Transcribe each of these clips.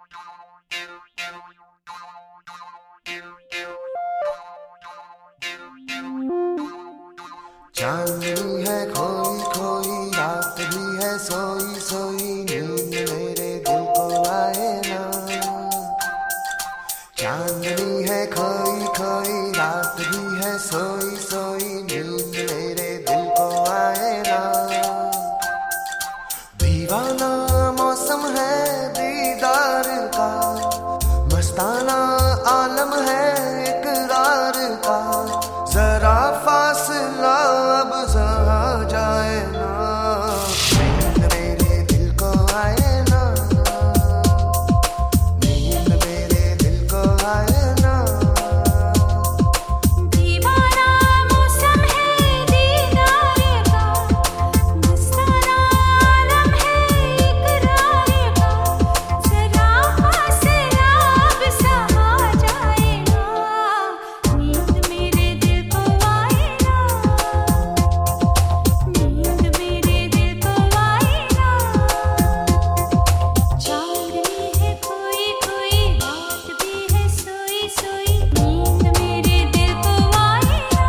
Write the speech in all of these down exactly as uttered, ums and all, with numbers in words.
चांदनी है खोई खोई, रात भी है सोई सोई, नींद मेरे दिल को आए ना। चांदनी है खोई खोई, रात भी है सोई सोई, नींद मेरे दिल को आए ना। दीवाना मौसम है दीदार का, मस्ताना आलम है इकरार का, जरा फासला अब सहा जाए ना। नींद मेरे दिल को आए ना, नींद मेरे दिल को आए ना। दीवाना मौसम है दीदार का, मस्ताना आलम है इकरार का, जरा फासला अब सहा जाए ना। नींद मेरे दिल को आए ना, नींद मेरे दिल को आए ना। चांदनी है खोई खोई, रात भी है सोई सोई, नींद मेरे दिल को आए ना।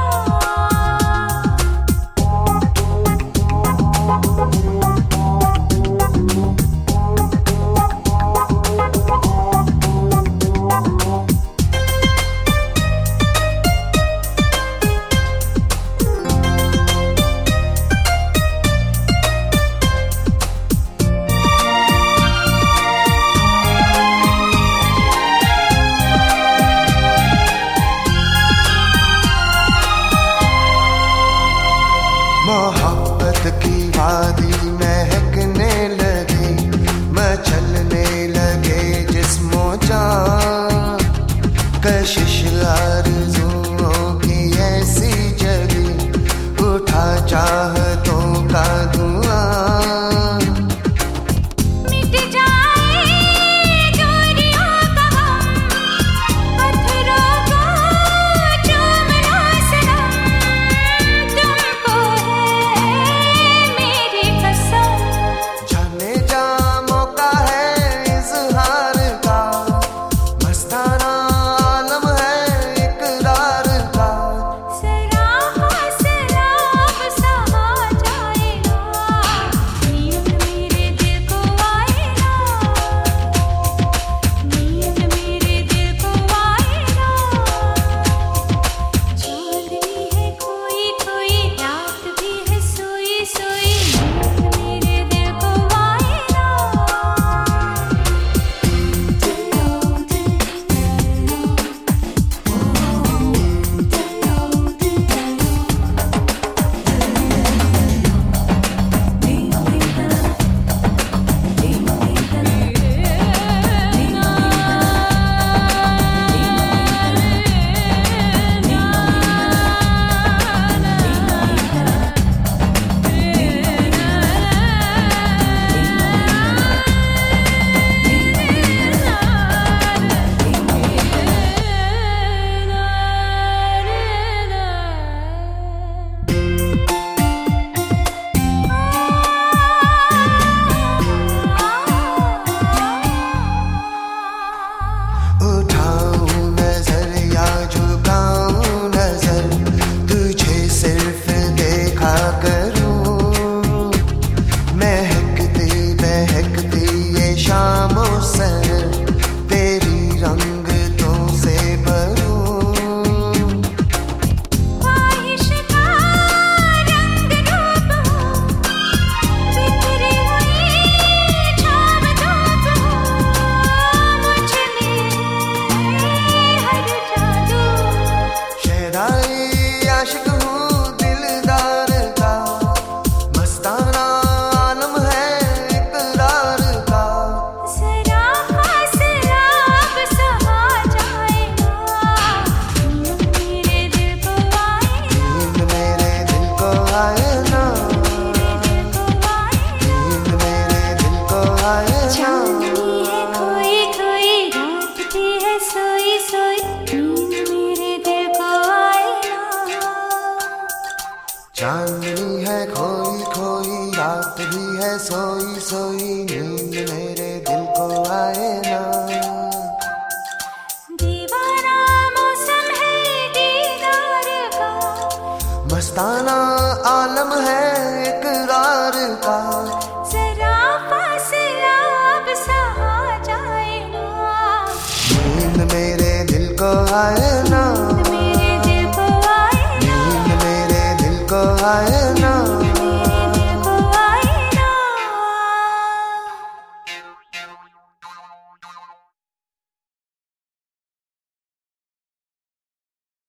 मोहब्बत की वादी महकने लगी, मचलने लगे जिस्मों जान, कशिश आरज़ुओं की ऐसी जली, उठा चाहतों का धुआं। मिट जाए दूरियों का गम, पत्थरों को चूम लो सनम, तुमको है मेरी कसम। जाने जा मौका है इज़हार का, मस्ताना आलम है इकरार का। जरा फासला अब सहा जाए ना। नींद मेरे दिल को आए ना, नींद मेरे दिल को आए ना। चांदनी है खोई खोई, रात भी है सोई सोई, नींद मेरे दिल को आए ना। उठाऊं नजर या झुकाऊं नजर, तुझे सिर्फ देखा करूं। महकती महकती ये शामों से तेरी रंगतों से भरूं। ख्वाहिश का रंग रूप हो, बिखरी हुई छाव धूप हो, मुझ में हर जादू। शहनाई आशिक हूँ दिलदार का, मस्ताना आलम है इकरार का। जरा फासला अब सहा जाए ना। नींद मेरे दिल को आए ना, नींद मेरे दिल को आए ना, नींद मेरे दिल को आए ना। नींद मेरे दिल को आए ना। चांदनी है खोई खोई, रात भी है सोई सोई, नींद मेरे दिल को आए ना। चांदनी है खोई खोई, रात भी है सोई सोई, नींद मेरे दिल को आए ना। मस्ताना आलम है इकरार का, जरा फासला अब सहा जाए ना, नींद मेरे दिल को आए ना।